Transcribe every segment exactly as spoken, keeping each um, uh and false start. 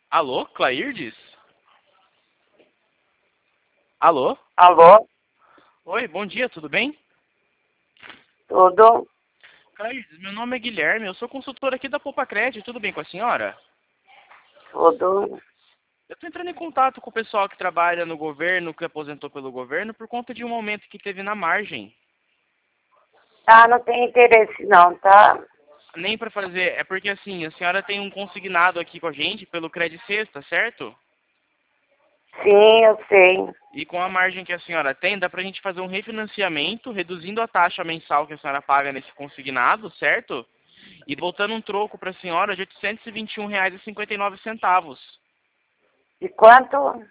Alô, Clairdes? Alô? Alô? Oi, bom dia, tudo bem? Tudo? Clairdes, meu nome é Guilherme, eu sou consultor aqui da Poupacred, tudo bem com a senhora? Tudo? Eu estou entrando em contato com o pessoal que trabalha no governo, que aposentou pelo governo, por conta de um aumento que teve na margem. Ah, não tem interesse não, tá? Nem para fazer, é porque assim, a senhora tem um consignado aqui com a gente pelo Credit Sexta, certo? Sim, eu sei. E com a margem que a senhora tem, dá pra gente fazer um refinanciamento, reduzindo a taxa mensal que a senhora paga nesse consignado, certo? E voltando um troco para a senhora de oitocentos e vinte e um reais e cinquenta e nove centavos. De quanto?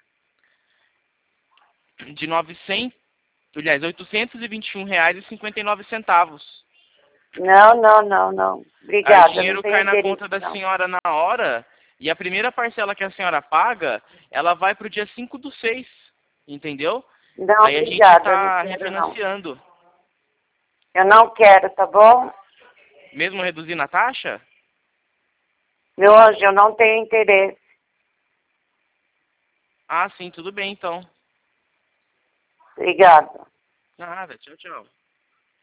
De novecentos, aliás, oitocentos e vinte e um reais e cinquenta e nove centavos. Não, não, não, não. Aí o Obrigada, não dinheiro tenho cai na interesse conta da não. senhora na hora, e a primeira parcela que a senhora paga, ela vai pro dia cinco do seis, entendeu? Não, Aí a gente obrigada, eu não está quero não. refinanciando. Eu não quero, tá bom? Mesmo reduzindo a taxa? Meu anjo, eu não tenho interesse. Ah, sim, tudo bem então. Obrigada. Nada, tchau, tchau.